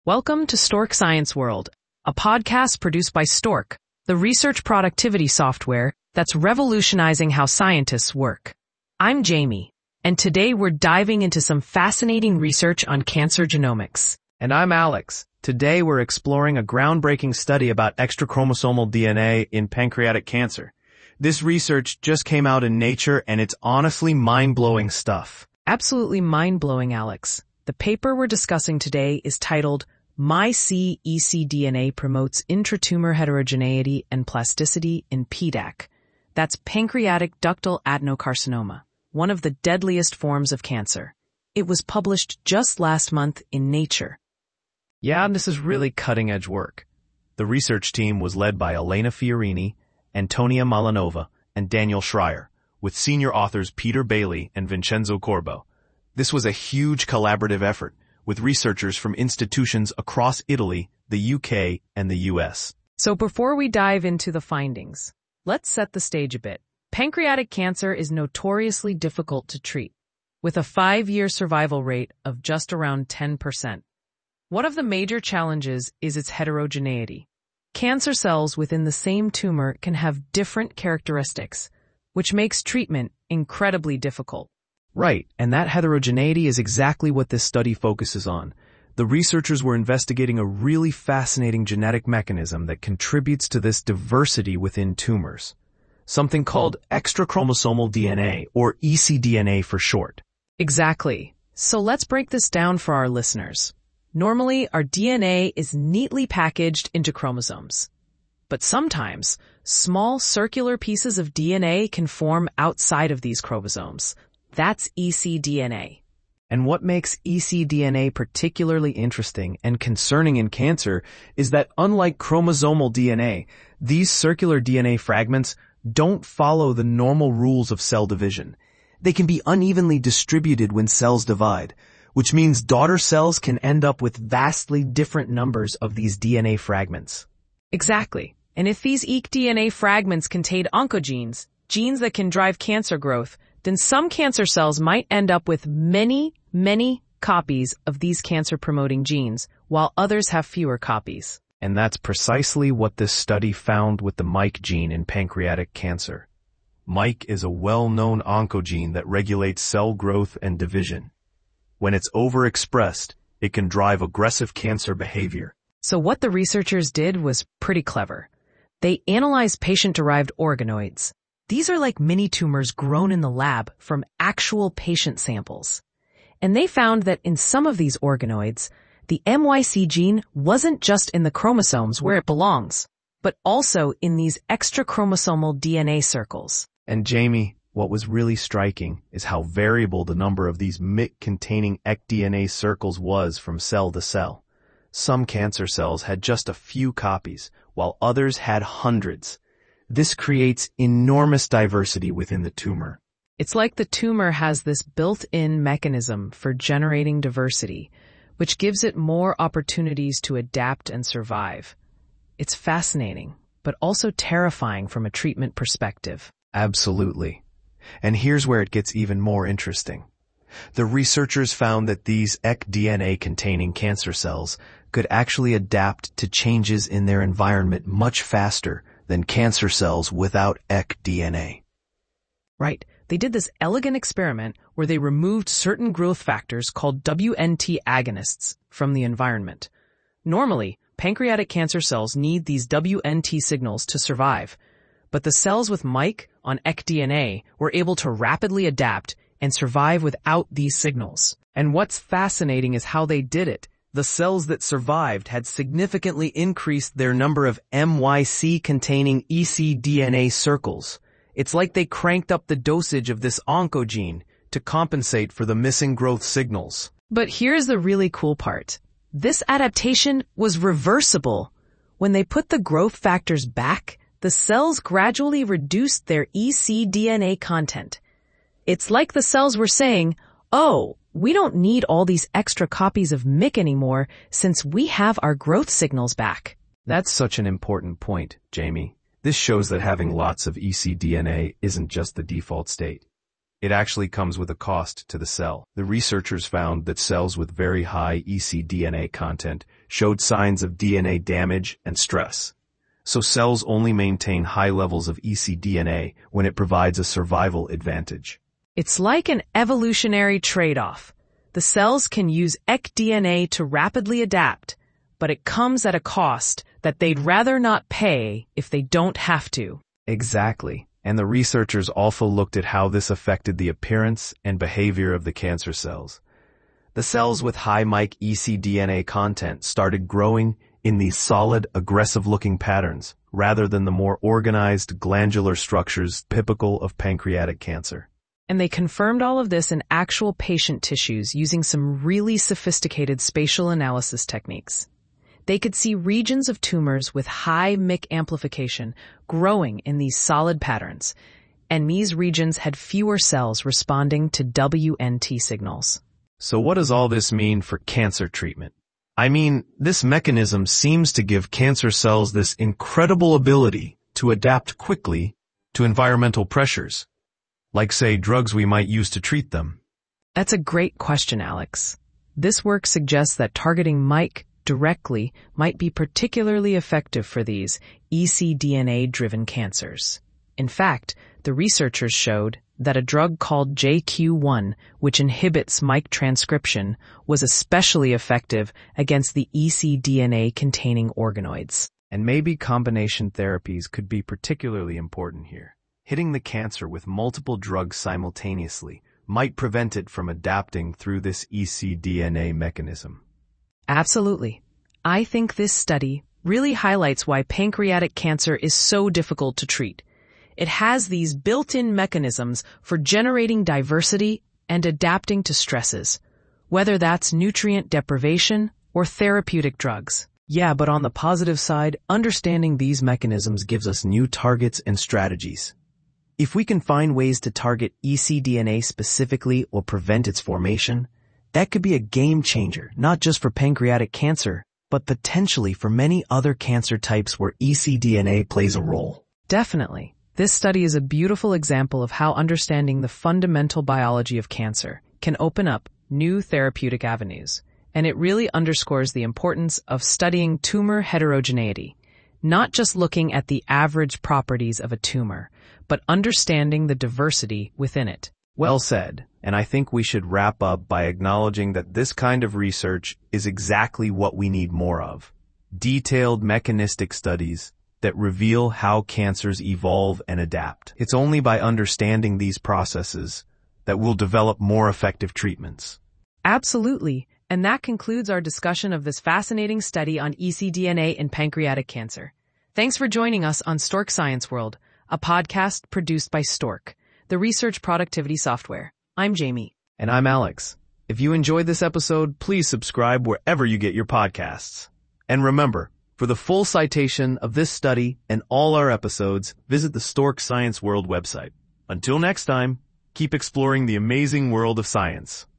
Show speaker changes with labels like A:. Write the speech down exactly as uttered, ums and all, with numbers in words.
A: Welcome to Stork Science World, a podcast produced by Stork, the research productivity software that's revolutionizing how scientists work. I'm Jamie, and today we're diving into some fascinating research on cancer genomics.
B: And I'm Alex. Today we're exploring a groundbreaking study about extrachromosomal D N A in pancreatic cancer. This research just came out in Nature, and it's honestly mind-blowing stuff.
A: Absolutely mind-blowing, Alex. The paper we're discussing today is titled MyC ecDNA Promotes Intratumor Heterogeneity and Plasticity in P D A C. That's pancreatic ductal adenocarcinoma, one of the deadliest forms of cancer. It was published just last month in Nature.
B: Yeah, and this is really cutting-edge work. The research team was led by Elena Fiorini, Antonia Malanova, and Daniel Schreier, with senior authors Peter Bailey and Vincenzo Corbo. This was a huge collaborative effort, with researchers from institutions across Italy, the U K, and the U S.
A: So before we dive into the findings, let's set the stage a bit. Pancreatic cancer is notoriously difficult to treat, with a five-year survival rate of just around ten percent. One of the major challenges is its heterogeneity. Cancer cells within the same tumor can have different characteristics, which makes treatment incredibly difficult.
B: Right, and that heterogeneity is exactly what this study focuses on. The researchers were investigating a really fascinating genetic mechanism that contributes to this diversity within tumors, something called extrachromosomal D N A, or ecDNA for short.
A: Exactly. So let's break this down for our listeners. Normally, our D N A is neatly packaged into chromosomes. But sometimes, small circular pieces of D N A can form outside of these chromosomes. That's ecDNA.
B: And what makes ecDNA particularly interesting and concerning in cancer is that unlike chromosomal D N A, these circular D N A fragments don't follow the normal rules of cell division. They can be unevenly distributed when cells divide, which means daughter cells can end up with vastly different numbers of these D N A fragments.
A: Exactly. And if these ecDNA fragments contain oncogenes, genes that can drive cancer growth, then some cancer cells might end up with many, many copies of these cancer-promoting genes, while others have fewer copies.
B: And that's precisely what this study found with the M Y C gene in pancreatic cancer. M Y C is a well-known oncogene that regulates cell growth and division. When it's overexpressed, it can drive aggressive cancer behavior.
A: So what the researchers did was pretty clever. They analyzed patient-derived organoids. These are like mini tumors grown in the lab from actual patient samples. And they found that in some of these organoids, the M Y C gene wasn't just in the chromosomes where it belongs, but also in these extrachromosomal D N A circles.
B: And Jamie, what was really striking is how variable the number of these M Y C-containing ecDNA circles was from cell to cell. Some cancer cells had just a few copies, while others had hundreds. This creates enormous diversity within the tumor.
A: It's like the tumor has this built-in mechanism for generating diversity, which gives it more opportunities to adapt and survive. It's fascinating, but also terrifying from a treatment perspective.
B: Absolutely. And here's where it gets even more interesting. The researchers found that these ecDNA-containing cancer cells could actually adapt to changes in their environment much faster than cancer cells without ecDNA.
A: Right. They did this elegant experiment where they removed certain growth factors called W N T agonists from the environment. Normally, pancreatic cancer cells need these W N T signals to survive, but the cells with M Y C on ecDNA were able to rapidly adapt and survive without these signals. And what's fascinating is how they did it. The cells that survived had significantly increased their number of M Y C-containing ecDNA circles. It's like they cranked up the dosage of this oncogene to compensate for the missing growth signals. But here's the really cool part. This adaptation was reversible. When they put the growth factors back, the cells gradually reduced their ecDNA content. It's like the cells were saying, oh, we don't need all these extra copies of M Y C anymore since we have our growth signals back.
B: That's such an important point, Jamie. This shows that having lots of ecDNA isn't just the default state. It actually comes with a cost to the cell. The researchers found that cells with very high ecDNA content showed signs of D N A damage and stress. So cells only maintain high levels of ecDNA when it provides a survival advantage.
A: It's like an evolutionary trade-off. The cells can use ecDNA to rapidly adapt, but it comes at a cost that they'd rather not pay if they don't have to.
B: Exactly. And the researchers also looked at how this affected the appearance and behavior of the cancer cells. The cells with high mic ecDNA content started growing in these solid, aggressive-looking patterns, rather than the more organized glandular structures typical of pancreatic cancer.
A: And they confirmed all of this in actual patient tissues using some really sophisticated spatial analysis techniques. They could see regions of tumors with high M Y C amplification growing in these solid patterns, and these regions had fewer cells responding to W N T signals.
B: So what does all this mean for cancer treatment? I mean, this mechanism seems to give cancer cells this incredible ability to adapt quickly to environmental pressures, like, say, drugs we might use to treat them.
A: That's a great question, Alex. This work suggests that targeting M Y C directly might be particularly effective for these ecDNA-driven cancers. In fact, the researchers showed that a drug called J Q one, which inhibits M Y C transcription, was especially effective against the ecDNA-containing organoids.
B: And maybe combination therapies could be particularly important here. Hitting the cancer with multiple drugs simultaneously might prevent it from adapting through this ecDNA mechanism.
A: Absolutely. I think this study really highlights why pancreatic cancer is so difficult to treat. It has these built-in mechanisms for generating diversity and adapting to stresses, whether that's nutrient deprivation or therapeutic drugs.
B: Yeah, but on the positive side, understanding these mechanisms gives us new targets and strategies. If we can find ways to target ecDNA specifically or prevent its formation, that could be a game changer, not just for pancreatic cancer, but potentially for many other cancer types where ecDNA plays a role.
A: Definitely. This study is a beautiful example of how understanding the fundamental biology of cancer can open up new therapeutic avenues, and it really underscores the importance of studying tumor heterogeneity, not just looking at the average properties of a tumor, but understanding the diversity within it.
B: Well said, and I think we should wrap up by acknowledging that this kind of research is exactly what we need more of. Detailed mechanistic studies that reveal how cancers evolve and adapt. It's only by understanding these processes that we'll develop more effective treatments.
A: Absolutely, and that concludes our discussion of this fascinating study on ecDNA in pancreatic cancer. Thanks for joining us on Stork Science World, a podcast produced by Stork, the research productivity software. I'm Jamie.
B: And I'm Alex. If you enjoyed this episode, please subscribe wherever you get your podcasts. And remember, for the full citation of this study and all our episodes, visit the Stork Science World website. Until next time, keep exploring the amazing world of science.